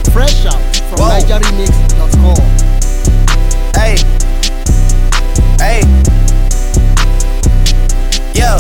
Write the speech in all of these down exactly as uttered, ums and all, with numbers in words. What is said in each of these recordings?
Fresh out from Niger Remix dot com. Hey, hey, yeah.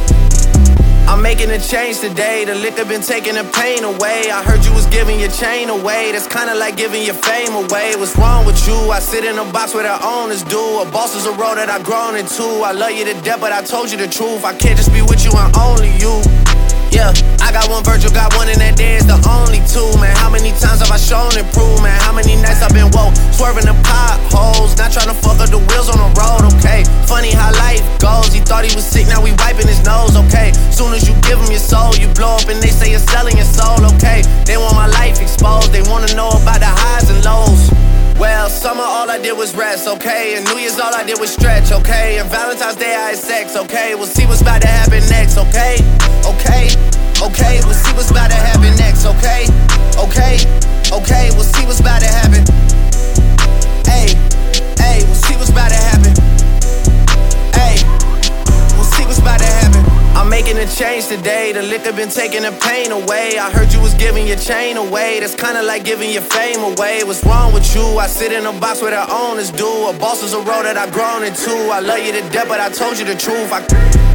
I'm making a change today. The liquor been taking the pain away. I heard you was giving your chain away. That's kinda like giving your fame away. What's wrong with you? I sit in a box where the owners do. A boss is a role that I've grown into. I love you to death, but I told you the truth. I can't just be with you and only you. Yeah, I got one Virgil, got one, and that there is the only two, man. How many times have I shown improvement? How many nights I've been woke, swerving the potholes, not trying to fuck up the wheels on the road, okay? Funny how life goes, he thought he was sick, now we wiping his nose, okay? Soon as you give him your soul, you blow up and they say you're selling your soul, okay? They want my life exposed, they wanna know about the highs and lows. Well, summer all I did was rest, okay? And New Year's all I did was stretch, okay? And Valentine's Day I had sex, okay? We'll see what's about to happen next, okay? Okay, okay, we'll see what's about to happen next, okay? Okay, okay, we'll see what's about to happen. Hey, hey, we'll see what's about to happen. Hey, we'll see what's about to happen. I'm making a change today. The liquor been taking the pain away. I heard you was giving your chain away. That's kinda like giving your fame away. What's wrong with you? I sit in a box where the owners do. A boss is a role that I've grown into. I love you to death, but I told you the truth. I...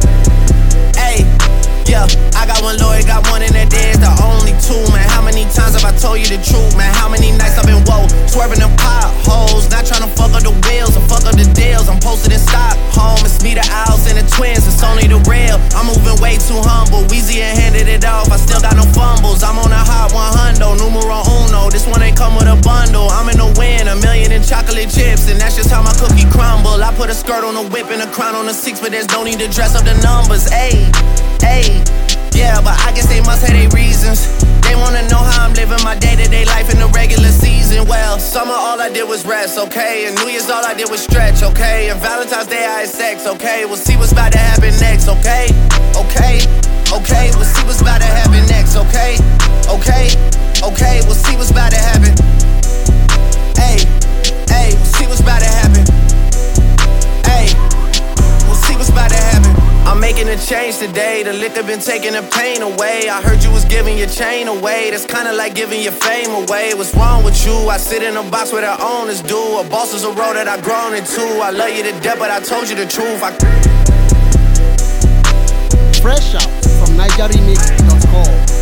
Hey, yeah, I got one lawyer, got one, and that there is the only two, man. How many times have I told you the truth, man? How many nights I've been woke, swerving them potholes, not trying to fuck up the wheels or fuck up the deals. I'm posted in Stockholm, it's me, the Owls, and the twins, it's only the real. I'm moving way too humble, Weezy and handed it off, I still got no fumbles. I'm on a hot one hundred, numero uno, this one ain't come with a bundle. I'm in the win, a million in chocolate chips, and that's just how my cookie crumble. I put a skirt on a whip and a crown on a six, but there's no need to dress up the numbers, ayy. Hey, yeah, but I guess they must have their reasons. They wanna know how I'm living my day-to-day life in the regular season. Well, summer all I did was rest, okay? And New Year's all I did was stretch, okay? And Valentine's Day I had sex, okay? We'll see what's about to happen next, okay? Okay, okay, we'll see what's about to happen next, okay? Okay, okay, we'll see what's about to happen. Hey, hey, we'll see what's about to happen. Hey, we'll see what's about to happen. I'm making a change today. The liquor been taking the pain away. I heard you was giving your chain away. That's kinda like giving your fame away. What's wrong with you? I sit in a box where the owners do. A boss is a role that I've grown into. I love you to death, but I told you the truth. I... Fresh out from Niger Remix dot com.